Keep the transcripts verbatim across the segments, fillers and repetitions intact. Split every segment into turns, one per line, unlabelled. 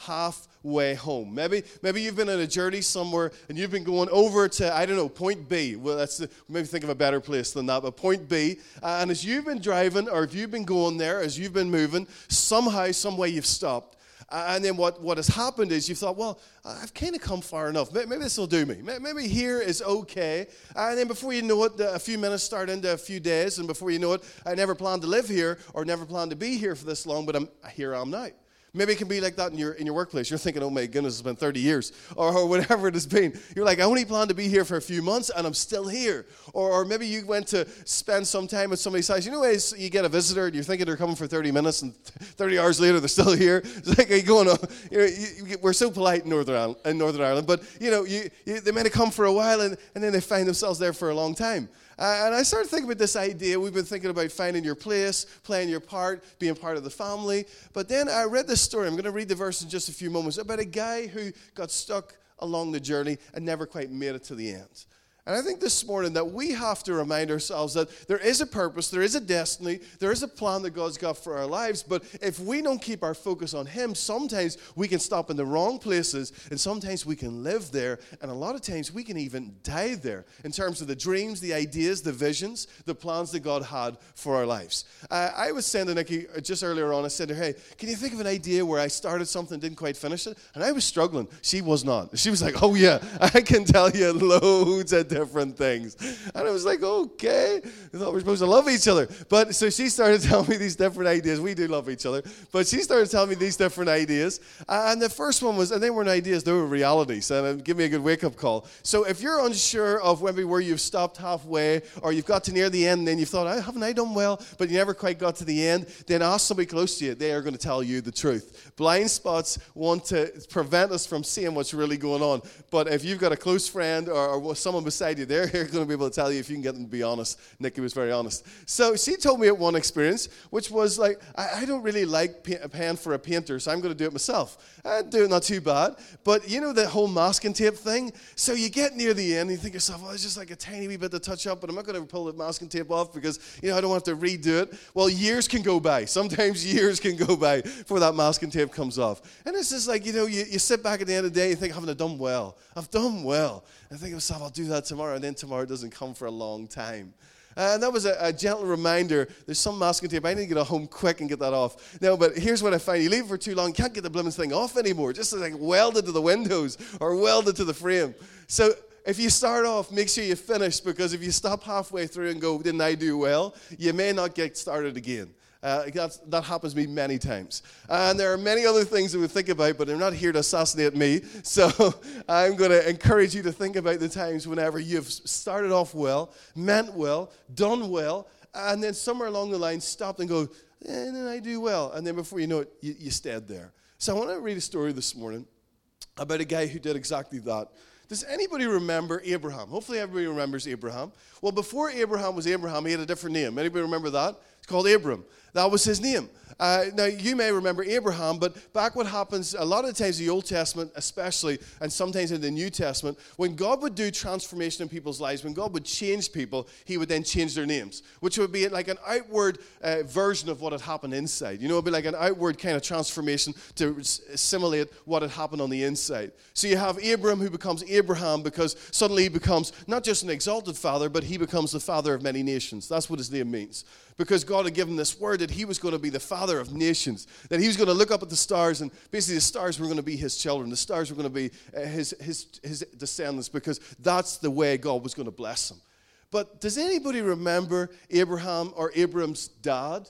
halfway home. Maybe maybe you've been on a journey somewhere and you've been going over to, I don't know, point B. Well, that's the, maybe think of a better place than that, but point B. Uh, and as you've been driving or if you've been going there, as you've been moving, somehow, some way you've stopped. Uh, and then what, what has happened is you've thought, well, I've kind of come far enough. Maybe, maybe this will do me. Maybe here is okay. And then before you know it, a few minutes start into a few days. And before you know it, I never planned to live here or never planned to be here for this long, but I'm, here I am now. Maybe it can be like that in your in your workplace. You're thinking, oh my goodness, it's been thirty years, or, or whatever it has been. You're like, I only planned to be here for a few months, and I'm still here. Or, or maybe you went to spend some time with somebody's house. You know, as you get a visitor, and you're thinking they're coming for thirty minutes, and thirty hours later, they're still here. It's like, are you going on? You know, you, you, we're so polite in Northern Ireland, in Northern Ireland, but you know, you, you, they might have come for a while, and, and then they find themselves there for a long time. Uh, and I started thinking about this idea. We've been thinking about finding your place, playing your part, being part of the family. But then I read this story. I'm going to read the verse in just a few moments about a guy who got stuck along the journey and never quite made it to the end. And I think this morning that we have to remind ourselves that there is a purpose, there is a destiny, there is a plan that God's got for our lives. But if we don't keep our focus on Him, sometimes we can stop in the wrong places, and sometimes we can live there, and a lot of times we can even die there in terms of the dreams, the ideas, the visions, the plans that God had for our lives. Uh, I was saying to Nikki just earlier on, I said to her, hey, can you think of an idea where I started something and didn't quite finish it? And I was struggling. She was not. She was like, oh yeah, I can tell you loads of different things. And I was like, okay, I thought we were supposed to love each other. But so she started telling me these different ideas. We do love each other. But she started telling me these different ideas. And the first one was, and they weren't ideas, they were realities. And it gave me a good wake-up call. So if you're unsure of maybe where you've stopped halfway, or you've got to near the end, and then you've thought, haven't I done well? But you never quite got to the end, then ask somebody close to you. They are going to tell you the truth. Blind spots want to prevent us from seeing what's really going on. But if you've got a close friend or, or someone beside you, they're going to be able to tell you if you can get them to be honest. Nikki was very honest. So she told me at one experience, which was like, I, I don't really like pay, paying for a painter, so I'm going to do it myself. I do it not too bad. But you know the whole masking tape thing? So you get near the end and you think to yourself, well, it's just like a tiny wee bit to touch up, but I'm not going to pull the masking tape off because, you know, I don't have to redo it. Well, years can go by. Sometimes years can go by before that masking tape comes off. And it's just like, you know, you, you sit back at the end of the day and you think, haven't I done well? I've done well. And I think to myself, I'll do that tomorrow. And then tomorrow doesn't come for a long time. Uh, and that was a, a gentle reminder. There's some masking tape. I need to get home quick and get that off. No, but here's what I find. You leave it for too long, you can't get the blooming thing off anymore. Just like welded to the windows or welded to the frame. So if you start off, make sure you finish, because if you stop halfway through and go, didn't I do well, you may not get started again. Uh, that's, that happens to me many times. And there are many other things that we think about, but they're not here to assassinate me. So I'm going to encourage you to think about the times whenever you've started off well, meant well, done well, and then somewhere along the line stopped and go, eh, didn't I do well? And then before you know it, you, you stayed there. So I want to read a story this morning about a guy who did exactly that. Does anybody remember Abraham? Hopefully everybody remembers Abraham. Well, before Abraham was Abraham, he had a different name. Anybody remember that? It's called Abram. That was his name. Uh, now, you may remember Abraham, but back what happens a lot of times in the Old Testament especially, and sometimes in the New Testament, when God would do transformation in people's lives, when God would change people, he would then change their names, which would be like an outward uh, version of what had happened inside. You know, it would be like an outward kind of transformation to assimilate what had happened on the inside. So you have Abram who becomes Abraham because suddenly he becomes not just an exalted father, but he becomes the father of many nations. That's what his name means. Because God had given this word that he was going to be the father of nations, that he was going to look up at the stars, and basically the stars were going to be his children. The stars were going to be uh, his, his, his descendants, because that's the way God was going to bless him. But does anybody remember Abraham or Abram's dad?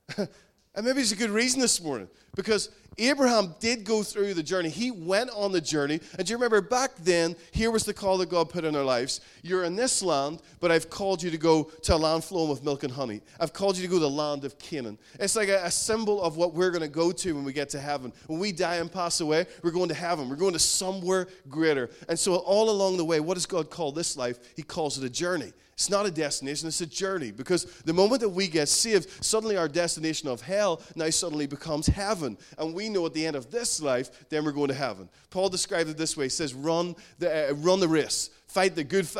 And maybe it's a good reason this morning, because Abraham did go through the journey. He went on the journey. And do you remember back then, here was the call that God put in our lives. You're in this land, but I've called you to go to a land flowing with milk and honey. I've called you to go to the land of Canaan. It's like a, a symbol of what we're going to go to when we get to heaven. When we die and pass away, we're going to heaven. We're going to somewhere greater. And so all along the way, what does God call this life? He calls it a journey. It's not a destination, it's a journey. Because the moment that we get saved, suddenly our destination of hell now suddenly becomes heaven. And we know at the end of this life, then we're going to heaven. Paul described it this way. He says, run the, uh, run the race, fight the good fight.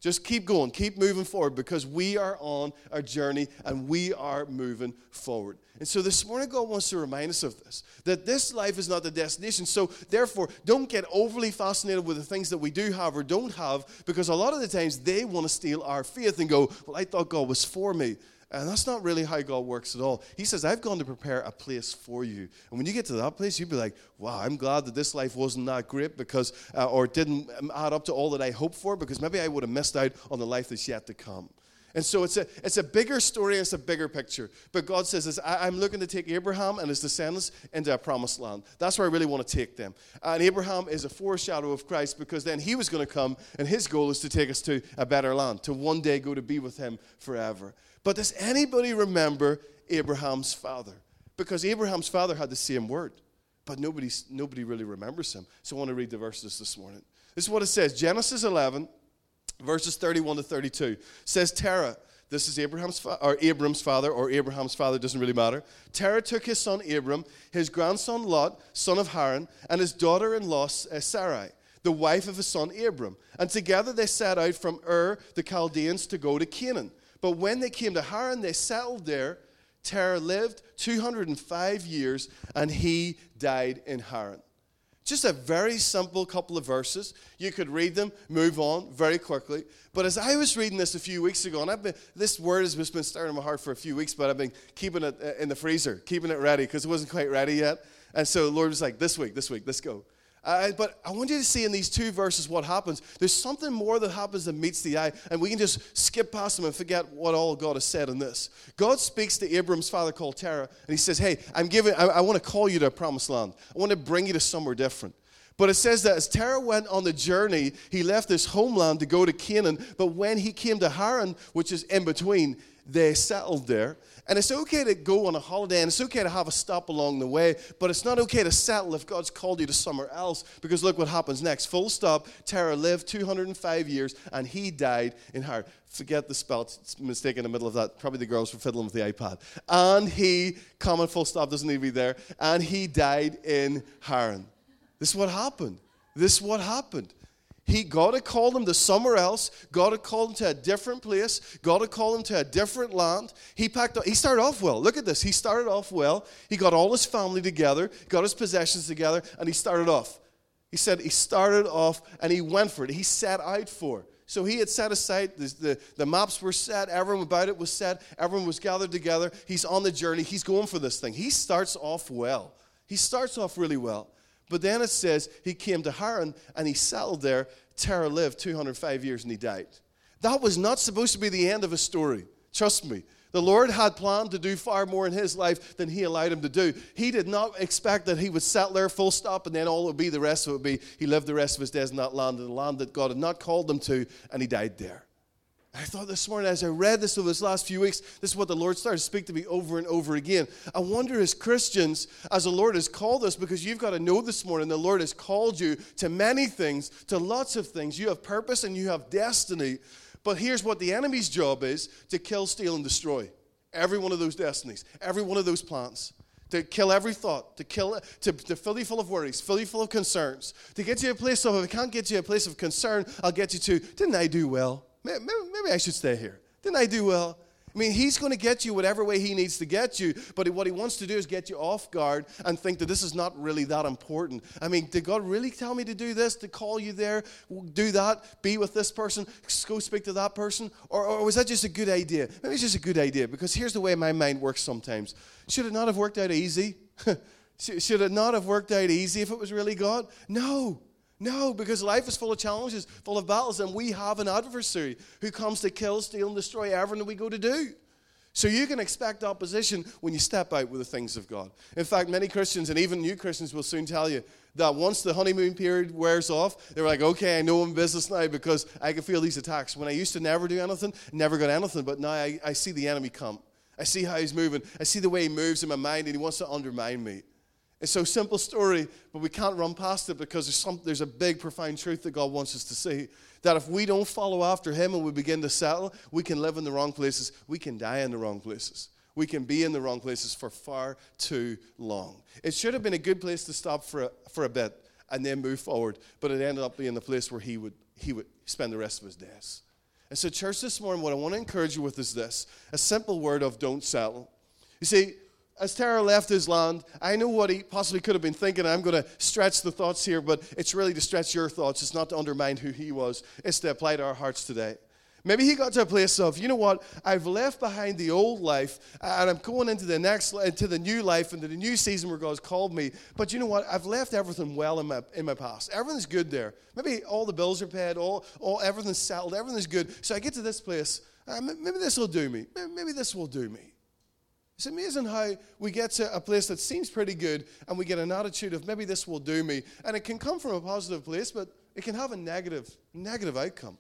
Just keep going, keep moving forward, because we are on our journey and we are moving forward. And so this morning, God wants to remind us of this, that this life is not the destination. So therefore, don't get overly fascinated with the things that we do have or don't have, because a lot of the times they want to steal our faith and go, well, I thought God was for me. And that's not really how God works at all. He says, I've gone to prepare a place for you. And when you get to that place, you'll be like, wow, I'm glad that this life wasn't that great because, uh, or didn't add up to all that I hoped for, because maybe I would have missed out on the life that's yet to come. And so it's a it's a bigger story, it's a bigger picture. But God says, this, I, I'm looking to take Abraham and his descendants into a promised land. That's where I really want to take them. And Abraham is a foreshadow of Christ, because then he was going to come, and his goal is to take us to a better land, to one day go to be with him forever. But does anybody remember Abraham's father? Because Abraham's father had the same word, but nobody, nobody really remembers him. So I want to read the verses this morning. This is what it says. Genesis eleven, verses thirty-one to thirty-two. Says Terah, this is Abraham's fa- or Abram's father, or Abraham's father, doesn't really matter. Terah took his son Abram, his grandson Lot, son of Haran, and his daughter-in-law uh, Sarai, the wife of his son Abram. And together they set out from Ur, the Chaldeans, to go to Canaan. But when they came to Haran, they settled there. Terah lived two hundred five years, and he died in Haran. Just a very simple couple of verses. You could read them, move on very quickly. But as I was reading this a few weeks ago, and I've been, this word has been stirring in my heart for a few weeks, but I've been keeping it in the freezer, keeping it ready, because it wasn't quite ready yet. And so the Lord was like, this week, this week, let's go. Uh, but I want you to see in these two verses what happens. There's something more that happens that meets the eye, and we can just skip past them and forget what all God has said in this. God speaks to Abram's father called Terah, and he says, hey, I'm giving, I, I want to call you to a promised land. I want to bring you to somewhere different. But it says that as Terah went on the journey, he left his homeland to go to Canaan, but when he came to Haran, which is in between, they settled there. And it's okay to go on a holiday, and it's okay to have a stop along the way, but it's not okay to settle if God's called you to somewhere else, because look what happens next. Full stop. Terah lived two hundred five years, and he died in Haran. Forget the spell, it's a mistake in the middle of that. Probably the girls were fiddling with the iPad. And he, comma, full stop, doesn't need to be there, and he died in Haran. This is what happened. This is what happened. He, God had called him to somewhere else. God had called him to a different place. God had called him to a different land. He packed up, he started off well. Look at this. He started off well. He got all his family together, got his possessions together, and he started off. He said he started off and he went for it. He set out for it. So he had set aside, the, the, the maps were set, everyone about it was set, everyone was gathered together. He's on the journey. He's going for this thing. He starts off well. He starts off really well. But then it says he came to Haran and he settled there. Terah lived two hundred five years and he died. That was not supposed to be the end of his story. Trust me. The Lord had planned to do far more in his life than he allowed him to do. He did not expect that he would settle there full stop and then all it would be, the rest of it would be, he lived the rest of his days in that land, in the land that God had not called him to, and he died there. I thought this morning, as I read this over this last few weeks, this is what the Lord started to speak to me over and over again. I wonder, as Christians, as the Lord has called us, because you've got to know this morning, the Lord has called you to many things, to lots of things. You have purpose and you have destiny. But here's what the enemy's job is: to kill, steal, and destroy. Every one of those destinies, every one of those plans. To kill every thought, to kill it, to, to fill you full of worries, fill you full of concerns. To get you a place of, if I can't get you a place of concern, I'll get you to, didn't I do well? Maybe, maybe I should stay here. Didn't I do well? I mean, he's going to get you whatever way he needs to get you, but what he wants to do is get you off guard and think that this is not really that important. I mean, did God really tell me to do this, to call you there, do that, be with this person, go speak to that person? Or, or was that just a good idea? Maybe it's just a good idea, because here's the way my mind works sometimes. Should it not have worked out easy? Should it not have worked out easy if it was really God? No. No, because life is full of challenges, full of battles, and we have an adversary who comes to kill, steal, and destroy everything that we go to do. So you can expect opposition when you step out with the things of God. In fact, many Christians, and even new Christians, will soon tell you that once the honeymoon period wears off, they're like, okay, I know I'm in business now because I can feel these attacks. When I used to never do anything, never got anything, but now I, I see the enemy come. I see how he's moving. I see the way he moves in my mind, and he wants to undermine me. It's so simple story, but we can't run past it, because there's, some, there's a big, profound truth that God wants us to see. That if we don't follow after him and we begin to settle, we can live in the wrong places. We can die in the wrong places. We can be in the wrong places for far too long. It should have been a good place to stop for a, for a bit and then move forward, but it ended up being the place where he would, he would spend the rest of his days. And so, church, this morning, what I want to encourage you with is this, a simple word of don't settle. You see, as Terah left his land, I know what he possibly could have been thinking. I'm going to stretch the thoughts here, but it's really to stretch your thoughts. It's not to undermine who he was. It's to apply to our hearts today. Maybe he got to a place of, you know what, I've left behind the old life, and I'm going into the next, into the new life, into the new season where God's called me. But you know what, I've left everything well in my in my past. Everything's good there. Maybe all the bills are paid, all, all everything's settled, everything's good. So I get to this place, uh, maybe this will do me. Maybe this will do me. It's amazing how we get to a place that seems pretty good and we get an attitude of maybe this will do me. And it can come from a positive place, but it can have a negative, negative outcome.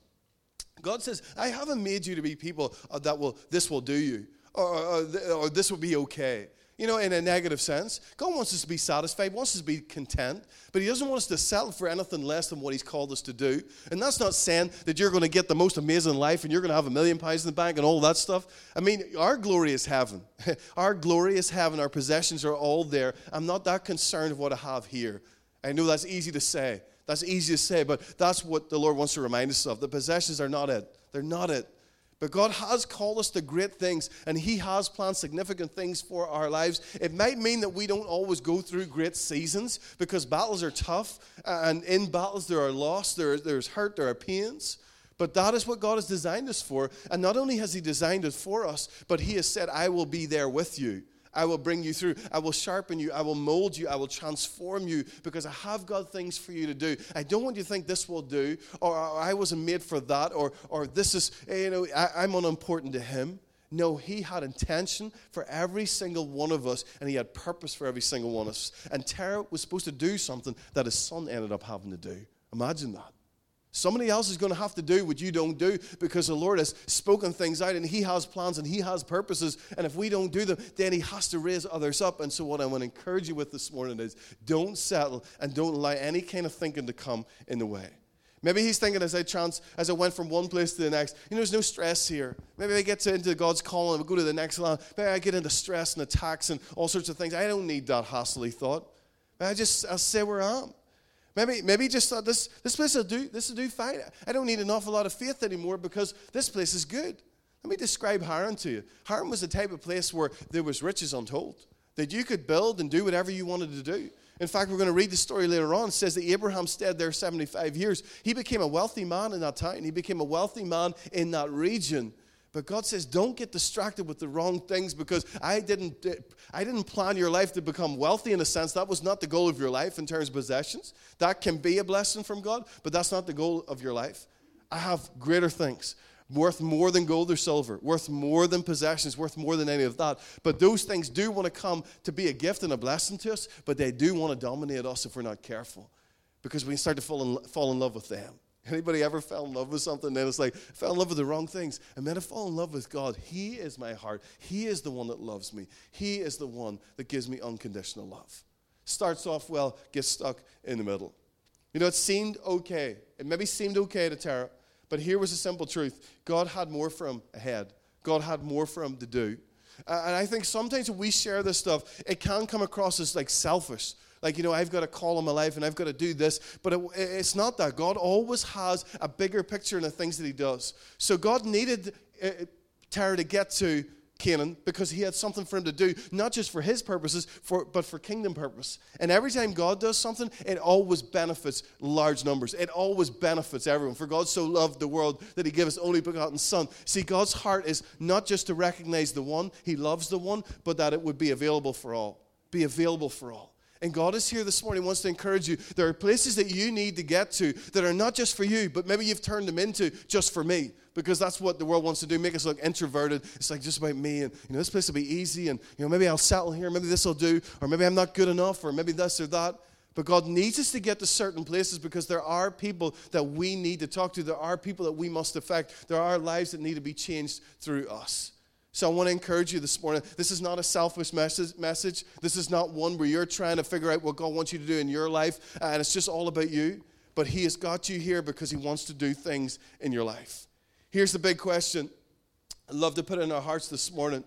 God says, I haven't made you to be people that will, this will do you, or, or, or this will be okay. You know, in a negative sense. God wants us to be satisfied, wants us to be content, but he doesn't want us to settle for anything less than what he's called us to do. And that's not saying that you're going to get the most amazing life and you're going to have a million pounds in the bank and all that stuff. I mean, our glory is heaven. Our glory is heaven. Our possessions are all there. I'm not that concerned of what I have here. I know that's easy to say. That's easy to say, but that's what the Lord wants to remind us of. The possessions are not it. They're not it. But God has called us to great things, and he has planned significant things for our lives. It might mean that we don't always go through great seasons because battles are tough, and in battles there are loss, there, there's hurt, there are pains. But that is what God has designed us for. And not only has he designed it for us, but he has said, I will be there with you. I will bring you through. I will sharpen you. I will mold you. I will transform you because I have got things for you to do. I don't want you to think this will do, or, or I wasn't made for that, or or this is, you know, I, I'm unimportant to him. No, he had intention for every single one of us, and he had purpose for every single one of us. And Terah was supposed to do something that his son ended up having to do. Imagine that. Somebody else is going to have to do what you don't do because the Lord has spoken things out and he has plans and he has purposes. And if we don't do them, then he has to raise others up. And so what I want to encourage you with this morning is don't settle and don't allow any kind of thinking to come in the way. Maybe he's thinking as I trans, as I went from one place to the next, you know, there's no stress here. Maybe I get to, into God's calling and we go to the next land. Maybe I get into stress and attacks and all sorts of things. I don't need that hassle, he thought. But I just, I'll stay where I am. Maybe maybe he just thought, this, this place will do, this will do fine. I don't need an awful lot of faith anymore because this place is good. Let me describe Haran to you. Haran was the type of place where there was riches untold, that you could build and do whatever you wanted to do. In fact, we're going to read the story later on. It says that Abraham stayed there seventy-five years. He became a wealthy man in that town. He became a wealthy man in that region. But God says, don't get distracted with the wrong things because I didn't I didn't plan your life to become wealthy in a sense. That was not the goal of your life in terms of possessions. That can be a blessing from God, but that's not the goal of your life. I have greater things, worth more than gold or silver, worth more than possessions, worth more than any of that. But those things do want to come to be a gift and a blessing to us, but they do want to dominate us if we're not careful because we start to fall in, fall in love with them. Anybody ever fell in love with something and it's like, fell in love with the wrong things? And then I fall in love with God. He is my heart. He is the one that loves me. He is the one that gives me unconditional love. Starts off well, gets stuck in the middle. You know, it seemed okay. It maybe seemed okay to Terah, but here was a simple truth. God had more for him ahead. God had more for him to do. Uh, and I think sometimes when we share this stuff, it can come across as like selfish. Like, you know, I've got a call in my life and I've got to do this. But it, it's not that. God always has a bigger picture in the things that he does. So God needed uh, Terah to get to Canaan because he had something for him to do, not just for his purposes, for, but for kingdom purpose. And every time God does something, it always benefits large numbers. It always benefits everyone. For God so loved the world that he gave his only begotten son. See, God's heart is not just to recognize the one, he loves the one, but that it would be available for all. Be available for all. And God is here this morning, wants to encourage you. There are places that you need to get to that are not just for you, but maybe you've turned them into just for me. Because that's what the world wants to do, make us look introverted. It's like just about me, and you know, this place will be easy, and you know, maybe I'll settle here, maybe this will do, or maybe I'm not good enough, or maybe this or that. But God needs us to get to certain places because there are people that we need to talk to. There are people that we must affect. There are lives that need to be changed through us. So I want to encourage you this morning. This is not a selfish message. message. This is not one where you're trying to figure out what God wants you to do in your life, and it's just all about you. But he has got you here because he wants to do things in your life. Here's the big question I'd love to put in our hearts this morning.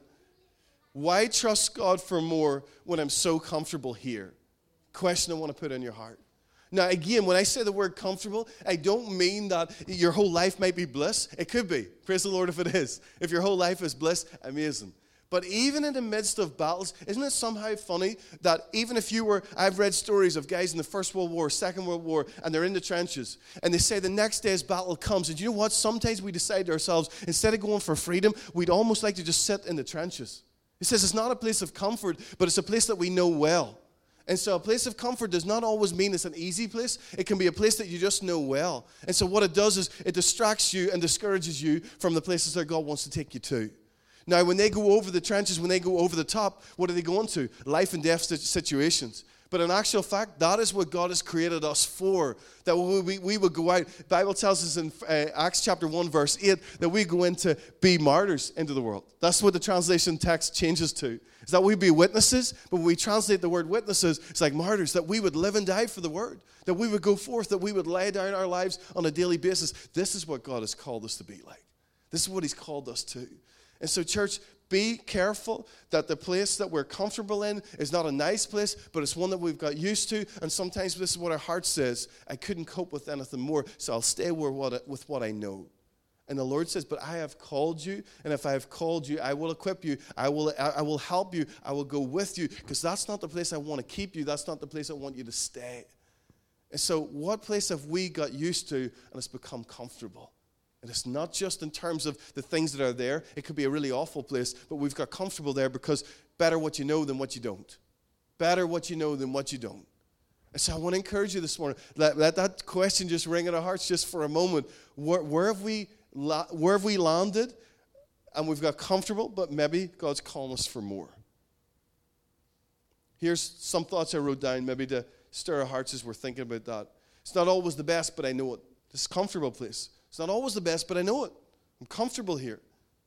Why trust God for more when I'm so comfortable here? Question I want to put in your heart. Now, again, when I say the word comfortable, I don't mean that your whole life might be bliss. It could be. Praise the Lord if it is. If your whole life is bliss, amazing. But even in the midst of battles, isn't it somehow funny that even if you were, I've read stories of guys in the First World War, Second World War, and they're in the trenches, and they say the next day's battle comes, and you know what? Sometimes we decide to ourselves, instead of going for freedom, we'd almost like to just sit in the trenches. He says it's not a place of comfort, but it's a place that we know well. And so a place of comfort does not always mean it's an easy place. It can be a place that you just know well. And so what it does is it distracts you and discourages you from the places that God wants to take you to. Now, when they go over the trenches, when they go over the top, what are they going to? Life and death situations. But in actual fact, that is what God has created us for, that we, we, we would go out. The Bible tells us in uh, Acts chapter one, verse eight, that we go in to be martyrs into the world. That's what the translation text changes to, is that we be witnesses, but when we translate the word witnesses, it's like martyrs, that we would live and die for the word, that we would go forth, that we would lay down our lives on a daily basis. This is what God has called us to be like. This is what he's called us to. And so, church, be careful that the place that we're comfortable in is not a nice place, but it's one that we've got used to. And sometimes this is what our heart says: I couldn't cope with anything more, so I'll stay with what, with what I know. And the Lord says, but I have called you, and if I have called you, I will equip you, I will, I will help you, I will go with you, because that's not the place I want to keep you, that's not the place I want you to stay. And so what place have we got used to, and it's become comfortable? And it's not just in terms of the things that are there. It could be a really awful place, but we've got comfortable there because better what you know than what you don't. Better what you know than what you don't. And so I want to encourage you this morning. Let, let that question just ring in our hearts just for a moment. Where, where, have we, where have we landed? And we've got comfortable, but maybe God's calling us for more. Here's some thoughts I wrote down, maybe to stir our hearts as we're thinking about that. It's not always the best, but I know it. This is a comfortable place. It's not always the best, but I know it. I'm comfortable here.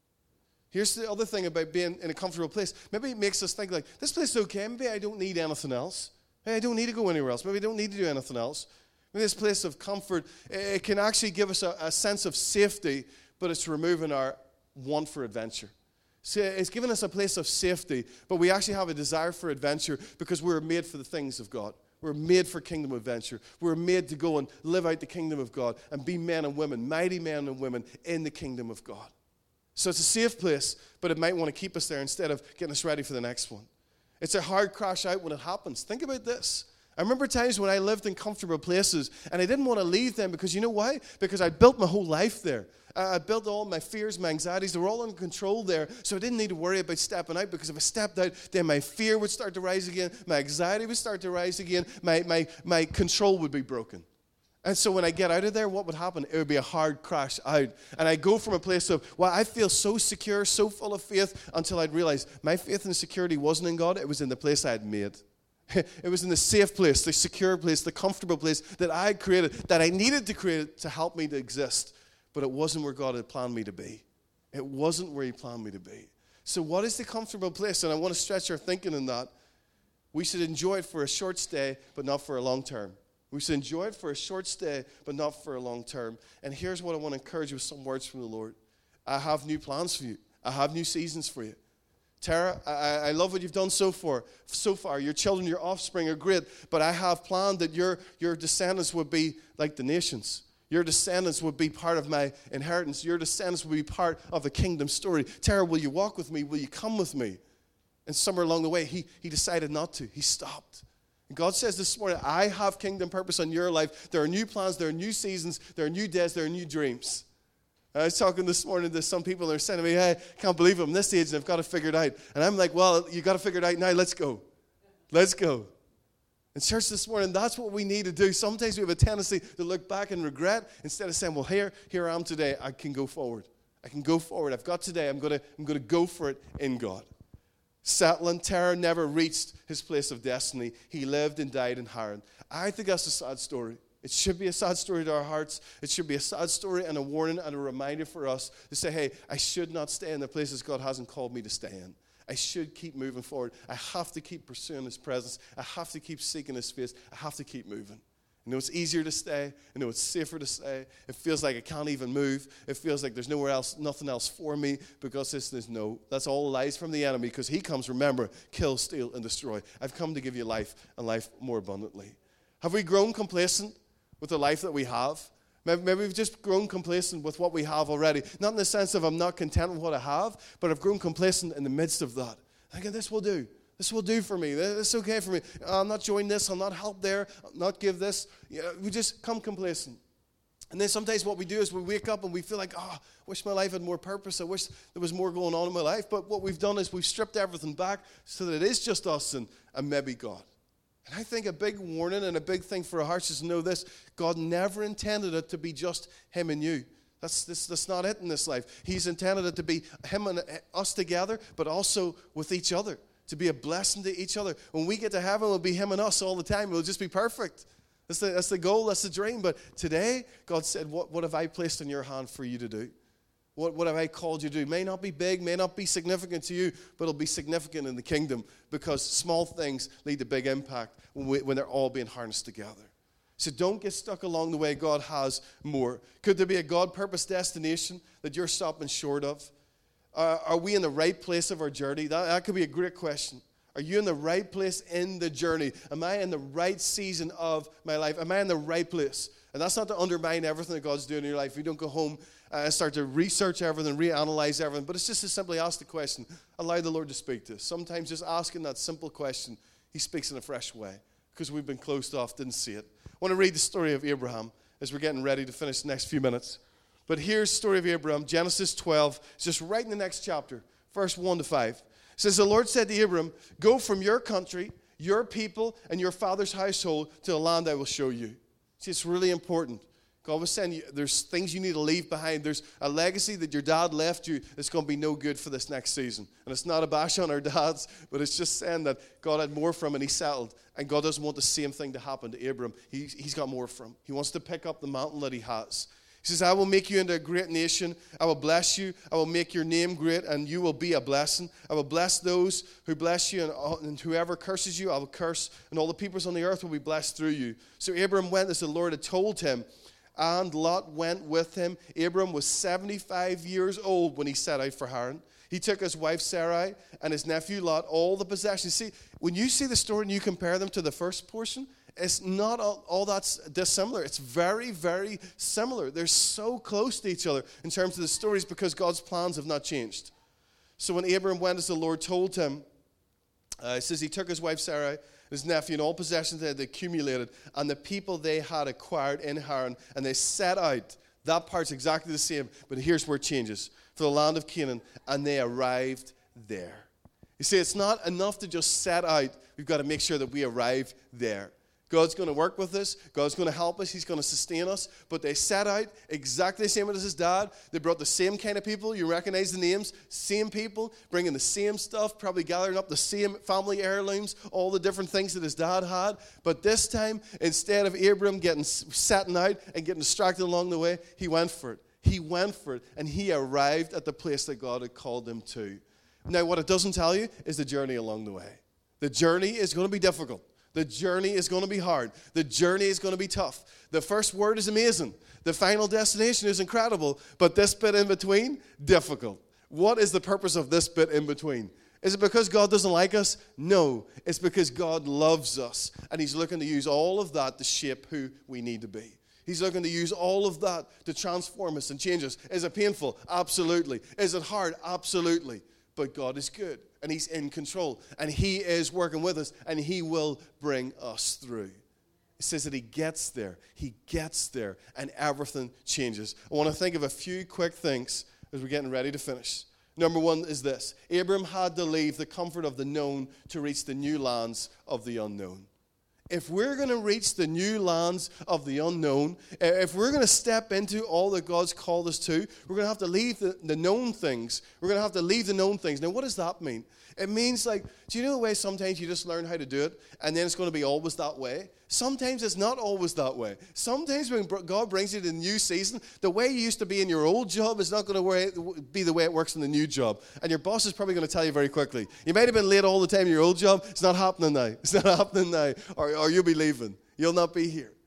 Here's the other thing about being in a comfortable place. Maybe it makes us think like, this place is okay. Maybe I don't need anything else. Maybe I don't need to go anywhere else. Maybe I don't need to do anything else. Maybe this place of comfort, it can actually give us a, a sense of safety, but it's removing our want for adventure. So it's giving us a place of safety, but we actually have a desire for adventure because we're made for the things of God. We're made for kingdom adventure. We're made to go and live out the kingdom of God and be men and women, mighty men and women in the kingdom of God. So it's a safe place, but it might want to keep us there instead of getting us ready for the next one. It's a hard crash out when it happens. Think about this. I remember times when I lived in comfortable places and I didn't want to leave them because you know why? Because I built my whole life there. I built all my fears, my anxieties, they were all in control there, so I didn't need to worry about stepping out, because if I stepped out, then my fear would start to rise again, my anxiety would start to rise again, my, my, my control would be broken. And so when I get out of there, what would happen? It would be a hard crash out. And I go from a place of, well, I feel so secure, so full of faith, until I'd realize my faith and security wasn't in God, it was in the place I had made. It was in the safe place, the secure place, the comfortable place that I had created, that I needed to create to help me to exist. But it wasn't where God had planned me to be. It wasn't where he planned me to be. So what is the comfortable place? And I want to stretch our thinking in that. We should enjoy it for a short stay, but not for a long term. We should enjoy it for a short stay, but not for a long term. And here's what I want to encourage you with some words from the Lord. I have new plans for you. I have new seasons for you. Tara, I, I love what you've done so far. So far, your children, your offspring are great, but I have planned that your, your descendants would be like the nations. Your descendants would be part of my inheritance. Your descendants will be part of the kingdom story. Tara, will you walk with me? Will you come with me? And somewhere along the way, he, he decided not to. He stopped. And God says this morning, I have kingdom purpose on your life. There are new plans. There are new seasons. There are new days. There are new dreams. I was talking this morning to some people. They're saying to me, hey, I can't believe I'm this age and I've got to figure it out. And I'm like, well, you got to figure it out now. Let's go. Let's go. And church, this morning, that's what we need to do. Sometimes we have a tendency to look back and regret instead of saying, well, here, here I am today. I can go forward. I can go forward. I've got today. I'm going to, I'm going to go for it in God. Settling, Terah never reached his place of destiny. He lived and died in Haran. I think that's a sad story. It should be a sad story to our hearts. It should be a sad story and a warning and a reminder for us to say, hey, I should not stay in the places God hasn't called me to stay in. I should keep moving forward. I have to keep pursuing his presence. I have to keep seeking his face. I have to keep moving. I know it's easier to stay. I know it's safer to stay. It feels like I can't even move. It feels like there's nowhere else, nothing else for me, because this is no. That's all lies from the enemy, because he comes, remember, kill, steal, and destroy. I've come to give you life and life more abundantly. Have we grown complacent with the life that we have? Maybe, maybe we've just grown complacent with what we have already. Not in the sense of I'm not content with what I have, but I've grown complacent in the midst of that. Thinking, this will do. This will do for me. This is okay for me. I'll not join this. I'll not help there. I'll not give this. You know, we just come complacent. And then sometimes what we do is we wake up and we feel like, oh, I wish my life had more purpose. I wish there was more going on in my life. But what we've done is we've stripped everything back so that it is just us and, and maybe God. And I think a big warning and a big thing for our hearts is to know this. God never intended it to be just him and you. That's, that's, that's not it in this life. He's intended it to be him and us together, but also with each other, to be a blessing to each other. When we get to heaven, it'll be him and us all the time. It'll just be perfect. That's the, that's the goal, that's the dream. But today, God said, what, what have I placed in your hand for you to do? What, what have I called you to do? May not be big, may not be significant to you, but it'll be significant in the kingdom because small things lead to big impact when, we, when they're all being harnessed together. So don't get stuck along the way. God has more. Could there be a God-purpose destination that you're stopping short of? Uh, are we in the right place of our journey? That, that could be a great question. Are you in the right place in the journey? Am I in the right season of my life? Am I in the right place? And that's not to undermine everything that God's doing in your life. You don't go home and start to research everything, reanalyze everything. But it's just to simply ask the question. Allow the Lord to speak to us. Sometimes just asking that simple question, he speaks in a fresh way because we've been closed off, didn't see it. I want to read the story of Abraham as we're getting ready to finish the next few minutes. But here's the story of Abraham, Genesis twelve. It's just right in the next chapter, verse one to five. It says, the Lord said to Abram, go from your country, your people, and your father's household to the land I will show you. See, it's really important. God was saying there's things you need to leave behind. There's a legacy that your dad left you that's going to be no good for this next season. And it's not a bash on our dads, but it's just saying that God had more from him and he settled. And God doesn't want the same thing to happen to Abram. He, he's got more from him. He wants to pick up the mountain that he has. He says, I will make you into a great nation. I will bless you. I will make your name great, and you will be a blessing. I will bless those who bless you, and, and whoever curses you, I will curse, and all the peoples on the earth will be blessed through you. So Abram went as the Lord had told him, and Lot went with him. Abram was seventy-five years old when he set out for Haran. He took his wife Sarai and his nephew Lot, all the possessions. See, when you see the story and you compare them to the first portion, it's not all, all that's dissimilar. It's very, very similar. They're so close to each other in terms of the stories because God's plans have not changed. So when Abram went as the Lord told him, uh, it says he took his wife Sarai, his nephew, and all possessions they had accumulated, and the people they had acquired in Haran, and they set out. That part's exactly the same, but here's where it changes. For the land of Canaan, and they arrived there. You see, it's not enough to just set out. We've got to make sure that we arrive there. God's going to work with us. God's going to help us. He's going to sustain us. But they set out exactly the same as his dad. They brought the same kind of people. You recognize the names. Same people, bringing the same stuff, probably gathering up the same family heirlooms, all the different things that his dad had. But this time, instead of Abram getting setting out and getting distracted along the way, he went for it. He went for it, and he arrived at the place that God had called him to. Now, what it doesn't tell you is the journey along the way. The journey is going to be difficult. The journey is going to be hard. The journey is going to be tough. The first word is amazing. The final destination is incredible. But this bit in between, difficult. What is the purpose of this bit in between? Is it because God doesn't like us? No. It's because God loves us. And he's looking to use all of that to shape who we need to be. He's looking to use all of that to transform us and change us. Is it painful? Absolutely. Is it hard? Absolutely. But God is good, and he's in control, and he is working with us, and he will bring us through. It says that he gets there. He gets there, and everything changes. I want to think of a few quick things as we're getting ready to finish. Number one is this. Abram had to leave the comfort of the known to reach the new lands of the unknown. If we're going to reach the new lands of the unknown, if we're going to step into all that God's called us to, we're going to have to leave the, the known things. We're going to have to leave the known things. Now, what does that mean? It means, like, do you know the way sometimes you just learn how to do it, and then it's going to be always that way? Sometimes it's not always that way. Sometimes when God brings you to a new season, the way you used to be in your old job is not going to be the way it works in the new job. And your boss is probably going to tell you very quickly. You might have been late all the time in your old job. It's not happening now. It's not happening now. Or, or you'll be leaving. You'll not be here.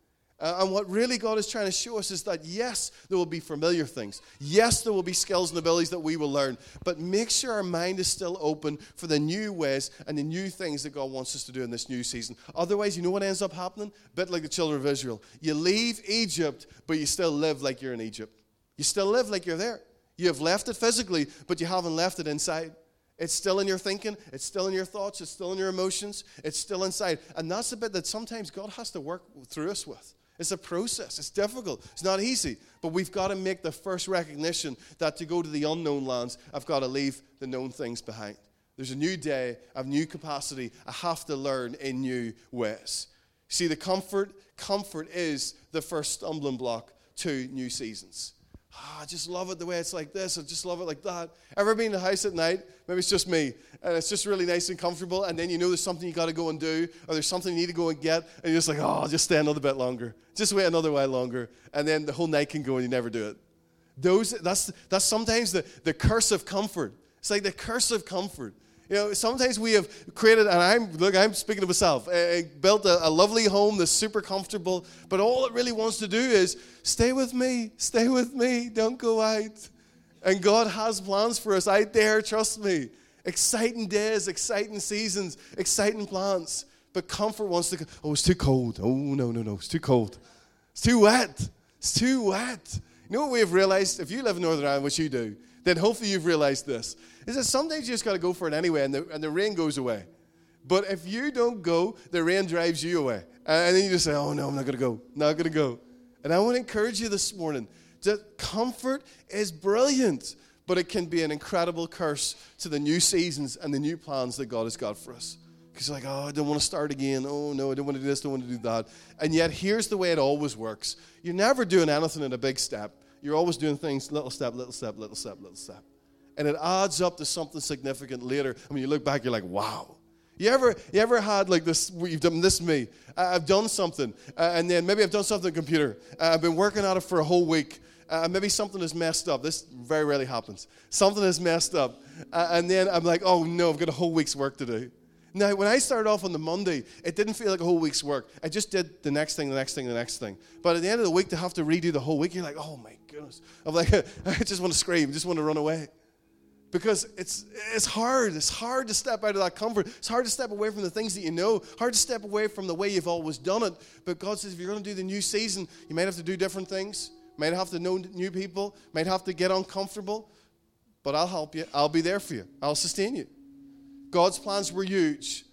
Uh, and what really God is trying to show us is that, yes, there will be familiar things. Yes, there will be skills and abilities that we will learn. But make sure our mind is still open for the new ways and the new things that God wants us to do in this new season. Otherwise, you know what ends up happening? A bit like the children of Israel. You leave Egypt, but you still live like you're in Egypt. You still live like you're there. You have left it physically, but you haven't left it inside. It's still in your thinking. It's still in your thoughts. It's still in your emotions. It's still inside. And that's the bit that sometimes God has to work through us with. It's a process. It's difficult. It's not easy. But we've got to make the first recognition that to go to the unknown lands, I've got to leave the known things behind. There's a new day. I have new capacity. I have to learn in new ways. See, the comfort, comfort is the first stumbling block to new seasons. Oh, I just love it the way it's like this. I just love it like that. Ever been in the house at night? Maybe it's just me. And it's just really nice and comfortable. And then you know there's something you got to go and do. Or there's something you need to go and get. And you're just like, oh, I'll just stay another bit longer. Just wait another while longer. And then the whole night can go and you never do it. Those, that's, that's sometimes the, the curse of comfort. It's like the curse of comfort. You know, sometimes we have created, and I'm, look, I'm speaking to myself, I built a, a lovely home that's super comfortable, but all it really wants to do is stay with me, stay with me, don't go out. And God has plans for us out there, trust me. Exciting days, exciting seasons, exciting plans. But comfort wants to go, oh, it's too cold. Oh, no, no, no, it's too cold. It's too wet. It's too wet. You know what we have realized? If you live in Northern Ireland, which you do, then hopefully you've realized this, is that some days you just got to go for it anyway, and the, and the rain goes away. But if you don't go, the rain drives you away. And then you just say, oh, no, I'm not going to go. Not going to go. And I want to encourage you this morning that comfort is brilliant, but it can be an incredible curse to the new seasons and the new plans that God has got for us. Because you're like, oh, I don't want to start again. Oh, no, I don't want to do this, don't want to do that. And yet, here's the way it always works. You're never doing anything in a big step. You're always doing things little step, little step, little step, little step. And it adds up to something significant later. I mean, you look back, you're like, wow. You ever you ever had like this, where you've done this me, uh, I've done something, uh, and then maybe I've done something on the computer. Uh, I've been working on it for a whole week. Uh, maybe something is messed up. This very rarely happens. Something is messed up. Uh, and then I'm like, oh no, I've got a whole week's work to do. Now, when I started off on the Monday, it didn't feel like a whole week's work. I just did the next thing, the next thing, the next thing. But at the end of the week, to have to redo the whole week, you're like, oh my goodness. I'm like, I just want to scream, I just want to run away. Because it's it's hard. It's hard to step out of that comfort. It's hard to step away from the things that you know. Hard to step away from the way you've always done it. But God says if you're going to do the new season, you might have to do different things. You might have to know new people. You might have to get uncomfortable. But I'll help you. I'll be there for you. I'll sustain you. God's plans were huge.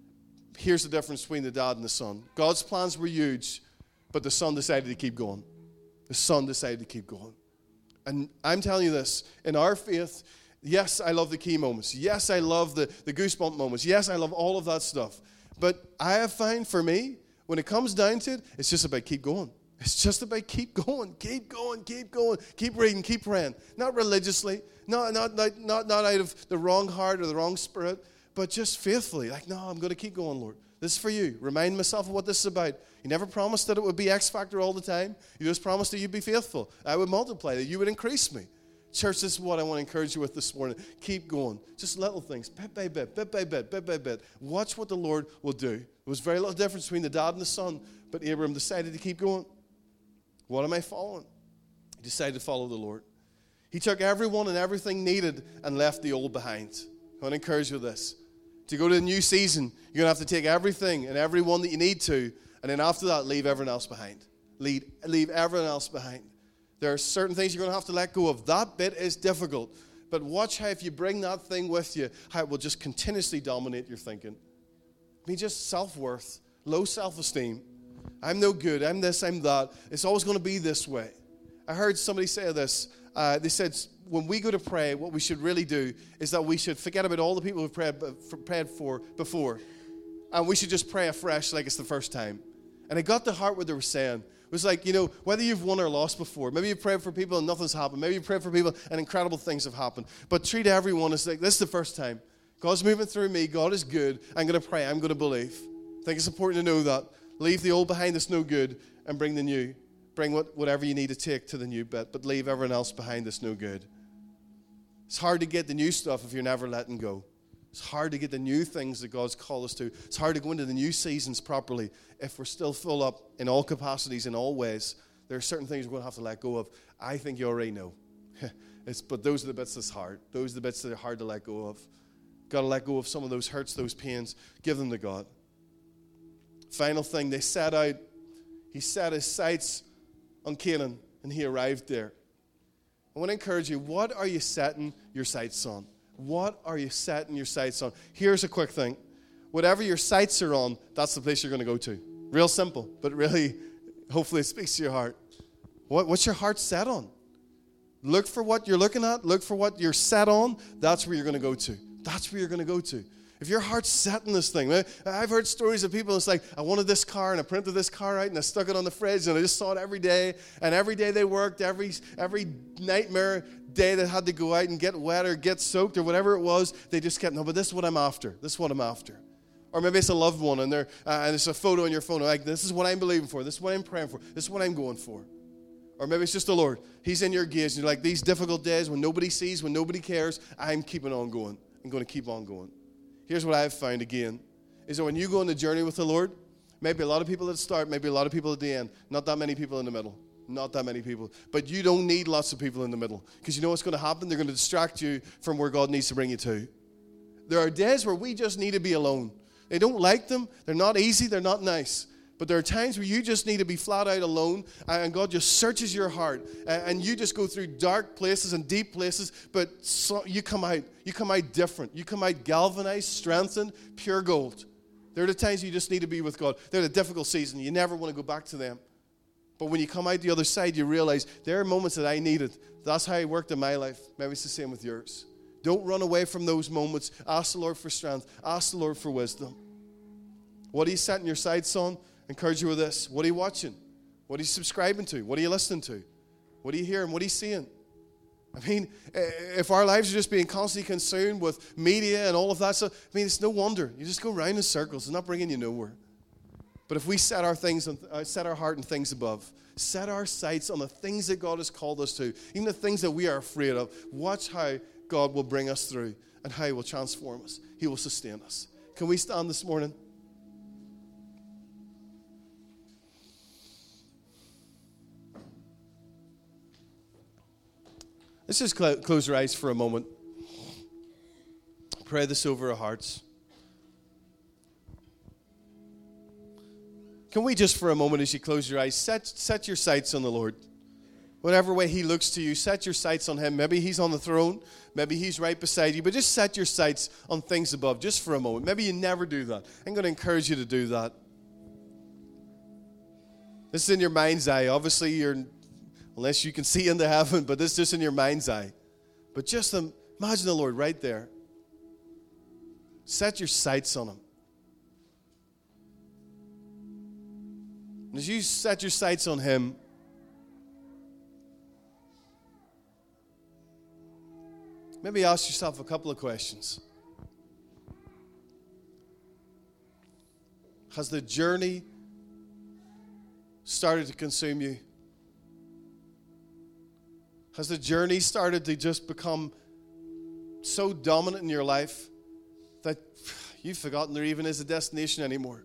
Here's the difference between the dad and the son. God's plans were huge, but the son decided to keep going. The son decided to keep going. And I'm telling you this, in our faith, yes, I love the key moments. Yes, I love the, the goosebump moments. Yes, I love all of that stuff. But I have found for me, when it comes down to it, it's just about keep going. It's just about keep going, keep going, keep going, keep reading, keep praying. Not religiously, not, not, not, not, not out of the wrong heart or the wrong spirit, but just faithfully. Like, no, I'm going to keep going, Lord. This is for you. Remind myself of what this is about. You never promised that it would be X Factor all the time. You just promised that you'd be faithful. I would multiply, that you would increase me. Church, this is what I want to encourage you with this morning. Keep going. Just little things, bit by bit, bit by bit, bit by bit. Watch what the Lord will do. There was very little difference between the dad and the son, but Abraham decided to keep going. What am I following? He decided to follow the Lord. He took everyone and everything needed and left the old behind. I want to encourage you with this. To go to the new season, you're going to have to take everything and everyone that you need to, and then after that, leave everyone else behind. Leave, leave everyone else behind. There are certain things you're going to have to let go of. That bit is difficult. But watch how if you bring that thing with you, how it will just continuously dominate your thinking. I mean, just self-worth, low self-esteem. I'm no good. I'm this, I'm that. It's always going to be this way. I heard somebody say this. Uh, they said, when we go to pray, what we should really do is that we should forget about all the people we've prayed, prayed for before. And we should just pray afresh like it's the first time. And I got the heart what they were saying. It was like, you know, whether you've won or lost before, maybe you've prayed for people and nothing's happened. Maybe you've prayed for people and incredible things have happened. But treat everyone as like, this is the first time. God's moving through me. God is good. I'm going to pray. I'm going to believe. I think it's important to know that. Leave the old behind that's no good and bring the new. Bring what, whatever you need to take to the new bit, but leave everyone else behind that's no good. It's hard to get the new stuff if you're never letting go. It's hard to get the new things that God's called us to. It's hard to go into the new seasons properly if we're still full up in all capacities, in all ways. There are certain things we're going to have to let go of. I think you already know. it's, but those are the bits that's hard. Those are the bits that are hard to let go of. Got to let go of some of those hurts, those pains. Give them to God. Final thing, they set out. He set his sights on Canaan, and he arrived there. I want to encourage you, what are you setting your sights on? What are you setting your sights on? Here's a quick thing. Whatever your sights are on, that's the place you're going to go to. Real simple, but really, hopefully it speaks to your heart. What, what's your heart set on? Look for what you're looking at. Look for what you're set on. That's where you're going to go to. That's where you're going to go to. If your heart's set in this thing, I've heard stories of people, it's like, I wanted this car, and I printed this car out, and I stuck it on the fridge, and I just saw it every day, and every day they worked, every every nightmare day they had to go out and get wet or get soaked or whatever it was, they just kept, no, but this is what I'm after. This is what I'm after. Or maybe it's a loved one, and, they're, uh, and it's a photo on your phone, like, this is what I'm believing for, this is what I'm praying for, this is what I'm going for. Or maybe it's just the Lord. He's in your gaze, and you're like, these difficult days when nobody sees, when nobody cares, I'm keeping on going. I'm going to keep on going. Here's what I've found again, is that when you go on the journey with the Lord, maybe a lot of people at the start, maybe a lot of people at the end, not that many people in the middle, not that many people. But you don't need lots of people in the middle, because you know what's going to happen? They're going to distract you from where God needs to bring you to. There are days where we just need to be alone. They don't like them. They're not easy. They're not nice. But there are times where you just need to be flat out alone, and God just searches your heart, and you just go through dark places and deep places, but so you come out, you come out different. You come out galvanized, strengthened, pure gold. There are the times you just need to be with God. They're the difficult season. You never want to go back to them. But when you come out the other side, you realize there are moments that I needed. That's how it worked in my life. Maybe it's the same with yours. Don't run away from those moments. Ask the Lord for strength. Ask the Lord for wisdom. What are you setting your sights on? Encourage you with this. What are you watching? What are you subscribing to? What are you listening to? What are you hearing? What are you seeing? I mean, if our lives are just being constantly consumed with media and all of that stuff, I mean, it's no wonder. You just go round in circles. It's not bringing you nowhere. But if we set our things, on, uh, set our heart on things above, set our sights on the things that God has called us to, even the things that we are afraid of, watch how God will bring us through and how He will transform us. He will sustain us. Can we stand this morning? Let's just cl- close our eyes for a moment. Pray this over our hearts. Can we just for a moment, as you close your eyes, set, set your sights on the Lord? Whatever way He looks to you, set your sights on Him. Maybe He's on the throne. Maybe He's right beside you. But just set your sights on things above, just for a moment. Maybe you never do that. I'm going to encourage you to do that. This is in your mind's eye. Obviously, you're... unless you can see into heaven, but this is just in your mind's eye. But just um, imagine the Lord right there. Set your sights on Him. And as you set your sights on Him, maybe ask yourself a couple of questions. Has the journey started to consume you? Has the journey started to just become so dominant in your life that you've forgotten there even is a destination anymore?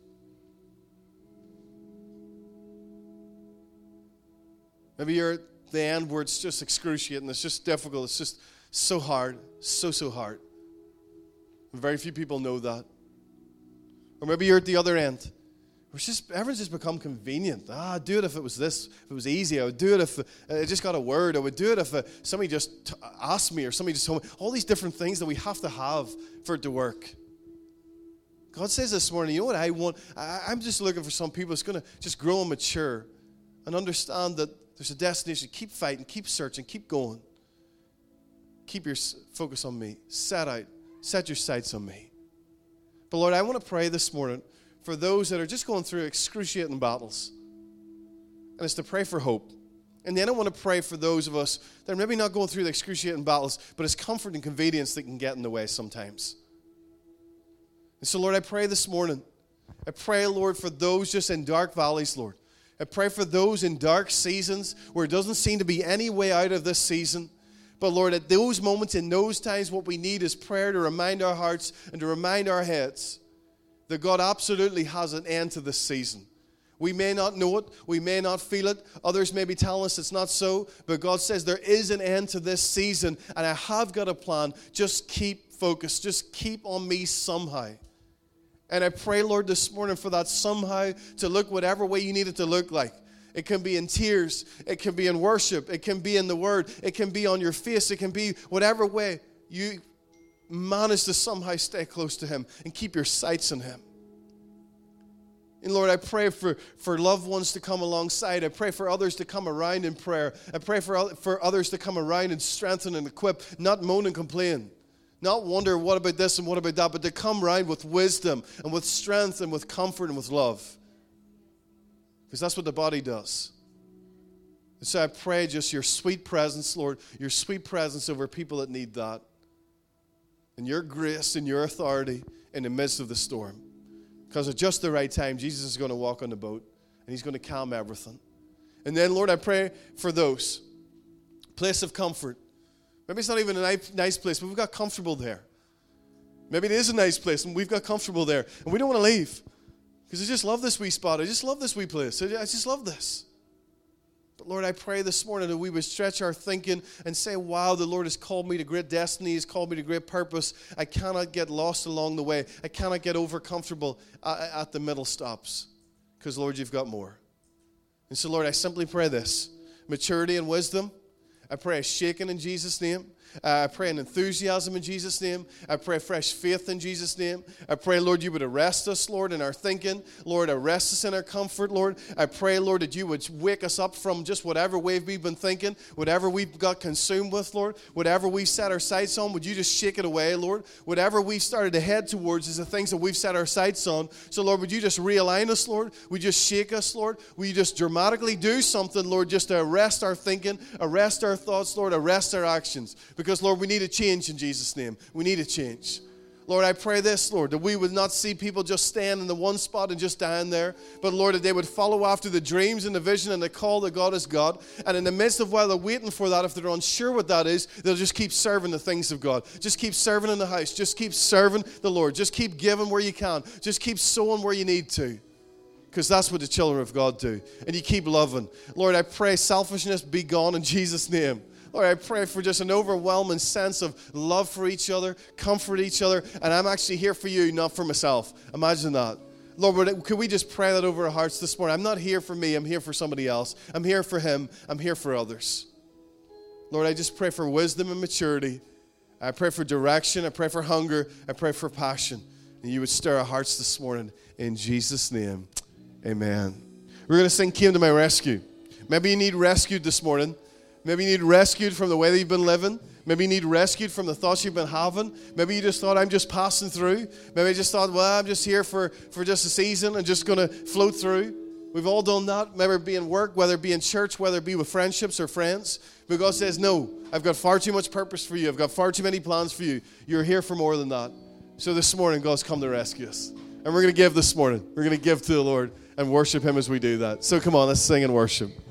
Maybe you're at the end where it's just excruciating, it's just difficult, it's just so hard, so, so hard. And very few people know that. Or maybe you're at the other end. It's just, everyone's just become convenient. Ah, I'd do it if it was this, if it was easy. I would do it if I just got a word. I would do it if uh, somebody just t- asked me or somebody just told me. All these different things that we have to have for it to work. God says this morning, you know what I want? I, I'm just looking for some people that's going to just grow and mature and understand that there's a destination. Keep fighting, keep searching, keep going. Keep your focus on me. Set out, set your sights on me. But Lord, I want to pray this morning for those that are just going through excruciating battles. And it's to pray for hope. And then I want to pray for those of us that are maybe not going through the excruciating battles, but it's comfort and convenience that can get in the way sometimes. And so, Lord, I pray this morning. I pray, Lord, for those just in dark valleys, Lord. I pray for those in dark seasons where it doesn't seem to be any way out of this season. But Lord, at those moments, in those times, what we need is prayer to remind our hearts and to remind our heads that God absolutely has an end to this season. We may not know it. We may not feel it. Others may be telling us it's not so. But God says there is an end to this season, and I have got a plan. Just keep focused. Just keep on me somehow. And I pray, Lord, this morning for that somehow to look whatever way you need it to look like. It can be in tears. It can be in worship. It can be in the Word. It can be on your face. It can be whatever way you manage to somehow stay close to Him and keep your sights on Him. And Lord, I pray for, for loved ones to come alongside. I pray for others to come around in prayer. I pray for, for others to come around and strengthen and equip, not moan and complain. Not wonder what about this and what about that, but to come around with wisdom and with strength and with comfort and with love. Because that's what the body does. And so I pray just your sweet presence, Lord, your sweet presence over people that need that. And your grace and your authority in the midst of the storm. Because at just the right time, Jesus is going to walk on the boat and He's going to calm everything. And then, Lord, I pray for those. Place of comfort. Maybe it's not even a nice place, but we've got comfortable there. Maybe it is a nice place and we've got comfortable there. And we don't want to leave. Because I just love this wee spot. I just love this wee place. I just love this. But Lord, I pray this morning that we would stretch our thinking and say, wow, the Lord has called me to great destiny. He's called me to great purpose. I cannot get lost along the way. I cannot get over comfortable at the middle stops. Because, Lord, you've got more. And so, Lord, I simply pray this. Maturity and wisdom. I pray a shaking in Jesus' name. Uh, I pray an enthusiasm in Jesus' name. I pray fresh faith in Jesus' name. I pray, Lord, you would arrest us, Lord, in our thinking. Lord, arrest us in our comfort, Lord. I pray, Lord, that you would wake us up from just whatever way we've been thinking, whatever we've got consumed with, Lord, whatever we've set our sights on, would you just shake it away, Lord? Whatever we've started to head towards is the things that we've set our sights on. So, Lord, would you just realign us, Lord? Would you just shake us, Lord? Would you just dramatically do something, Lord, just to arrest our thinking, arrest our thoughts, Lord, arrest our actions? Because, Lord, we need a change in Jesus' name. We need a change. Lord, I pray this, Lord, that we would not see people just stand in the one spot and just stand there, but, Lord, that they would follow after the dreams and the vision and the call that God has got. And in the midst of while they're waiting for that, if they're unsure what that is, they'll just keep serving the things of God. Just keep serving in the house. Just keep serving the Lord. Just keep giving where you can. Just keep sowing where you need to. Because that's what the children of God do. And you keep loving. Lord, I pray selfishness be gone in Jesus' name. Lord, I pray for just an overwhelming sense of love for each other, comfort each other, and I'm actually here for you, not for myself. Imagine that. Lord, could we just pray that over our hearts this morning? I'm not here for me. I'm here for somebody else. I'm here for Him. I'm here for others. Lord, I just pray for wisdom and maturity. I pray for direction. I pray for hunger. I pray for passion. And you would stir our hearts this morning in Jesus' name. Amen. We're going to sing Came to My Rescue. Maybe you need rescued this morning. Maybe you need rescued from the way that you've been living. Maybe you need rescued from the thoughts you've been having. Maybe you just thought, I'm just passing through. Maybe you just thought, well, I'm just here for, for just a season and just going to float through. We've all done that, whether it be in work, whether it be in church, whether it be with friendships or friends. But God says, no, I've got far too much purpose for you. I've got far too many plans for you. You're here for more than that. So this morning, God's come to rescue us. And we're going to give this morning. We're going to give to the Lord and worship Him as we do that. So come on, let's sing and worship.